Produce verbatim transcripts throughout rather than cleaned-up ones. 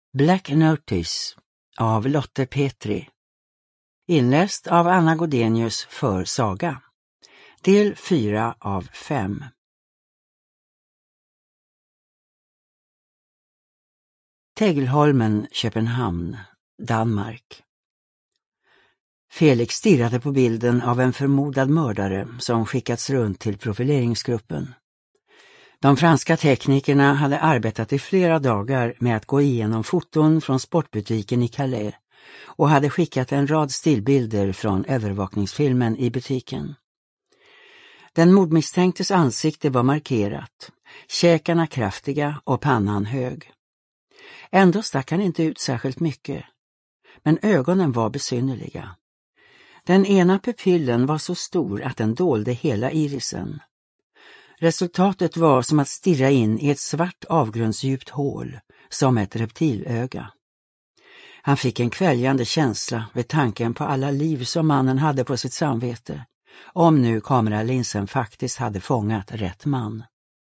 Black Notice av Lotte Petri. Inläst av Anna Godenius för Saga. Del fyra av fem. Tegelholmen, Köpenhamn, Danmark. Felix stirrade på bilden av en förmodad mördare som skickats runt till profileringsgruppen. De franska teknikerna hade arbetat i flera dagar med att gå igenom foton från sportbutiken i Calais och hade skickat en rad stillbilder från övervakningsfilmen i butiken. Den mordmisstänktes ansikte var markerat, käkarna kraftiga och pannan hög. Ändå stack han inte ut särskilt mycket, men ögonen var besynnerliga. Den ena pupillen var så stor att den dolde hela irisen. Resultatet var som att stirra in i ett svart avgrundsdjupt hål, som ett reptilöga. Han fick en kväljande känsla vid tanken på alla liv som mannen hade på sitt samvete, om nu kameralinsen faktiskt hade fångat rätt man.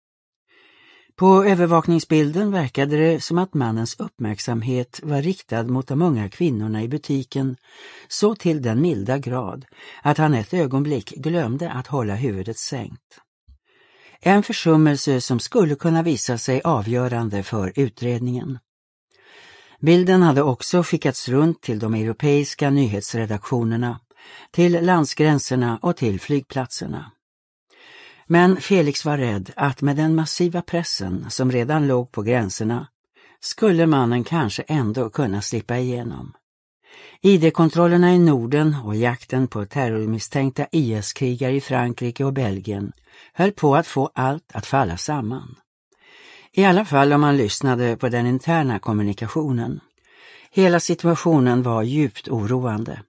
På övervakningsbilden verkade det som att mannens uppmärksamhet var riktad mot de unga kvinnorna i butiken så till den milda grad att han ett ögonblick glömde att hålla huvudet sänkt. En försummelse som skulle kunna visa sig avgörande för utredningen. Bilden hade också skickats runt till de europeiska nyhetsredaktionerna, till landsgränserna och till flygplatserna. Men Felix var rädd att med den massiva pressen som redan låg på gränserna skulle mannen kanske ändå kunna slippa igenom. I D-kontrollerna i Norden och jakten på terrormisstänkta I S-krigare i Frankrike och Belgien höll på att få allt att falla samman. I alla fall om man lyssnade på den interna kommunikationen. Hela situationen var djupt oroande.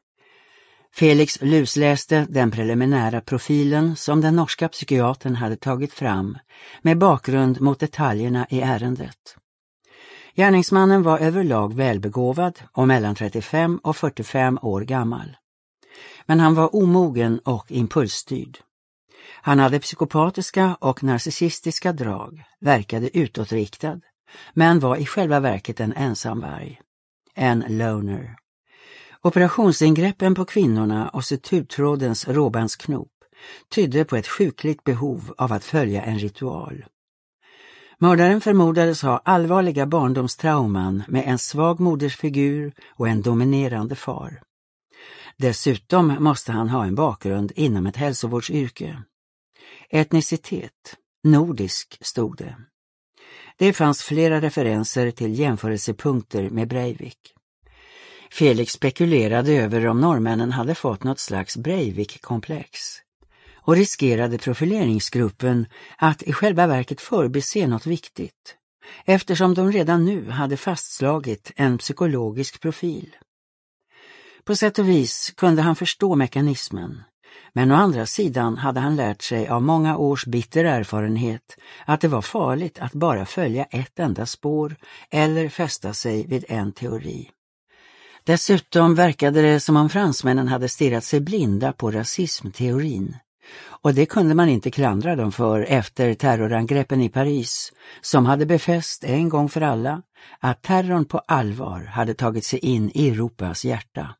Felix lusläste den preliminära profilen som den norska psykiatern hade tagit fram med bakgrund mot detaljerna i ärendet. Gärningsmannen var överlag välbegåvad och mellan trettiofem och fyrtiofem år gammal. Men han var omogen och impulsstyrd. Han hade psykopatiska och narcissistiska drag, verkade utåtriktad, men var i själva verket en ensamvarg. En loner. Operationsingreppen på kvinnorna och suturtrådens råbandsknop tydde på ett sjukligt behov av att följa en ritual. Mördaren förmodades ha allvarliga barndomstrauman med en svag modersfigur och en dominerande far. Dessutom måste han ha en bakgrund inom ett hälsovårdsyrke. Etnicitet, nordisk, stod det. Det fanns flera referenser till jämförelsepunkter med Breivik. Felix spekulerade över om norrmännen hade fått något slags Breivik-komplex och riskerade profileringsgruppen att i själva verket förbise något viktigt, eftersom de redan nu hade fastslagit en psykologisk profil. På sätt och vis kunde han förstå mekanismen, men å andra sidan hade han lärt sig av många års bitter erfarenhet att det var farligt att bara följa ett enda spår eller fästa sig vid en teori. Dessutom verkade det som om fransmännen hade stirrat sig blinda på rasismteorin, och det kunde man inte klandra dem för efter terrorangreppen i Paris, som hade befäst en gång för alla att terrorn på allvar hade tagit sig in i Europas hjärta.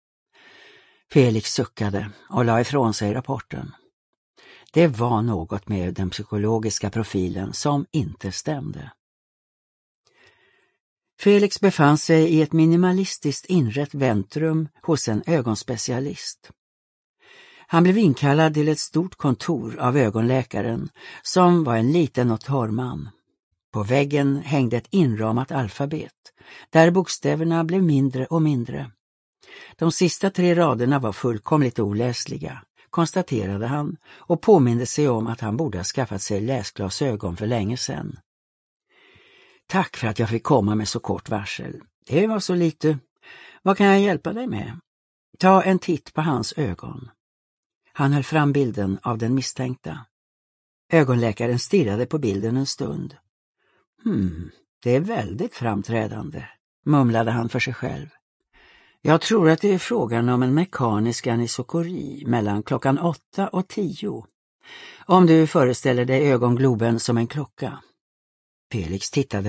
Felix suckade och la ifrån sig rapporten. Det var något med den psykologiska profilen som inte stämde. Felix befann sig i ett minimalistiskt inrett väntrum hos en ögonspecialist. Han blev inkallad till ett stort kontor av ögonläkaren som var en liten och torr man. På väggen hängde ett inramat alfabet där bokstäverna blev mindre och mindre. De sista tre raderna var fullkomligt oläsliga, konstaterade han och påminde sig om att han borde ha skaffat sig läsglasögon för länge sedan. Tack för att jag fick komma med så kort varsel. Det var så lite. Vad kan jag hjälpa dig med? Ta en titt på hans ögon. Han höll fram bilden av den misstänkta. Ögonläkaren stirrade på bilden en stund. Hmm, det är väldigt framträdande, mumlade han för sig själv. Jag tror att det är frågan om en mekanisk anisokori mellan klockan åtta och tio. Om du föreställer dig ögongloben som en klocka. Felix tittade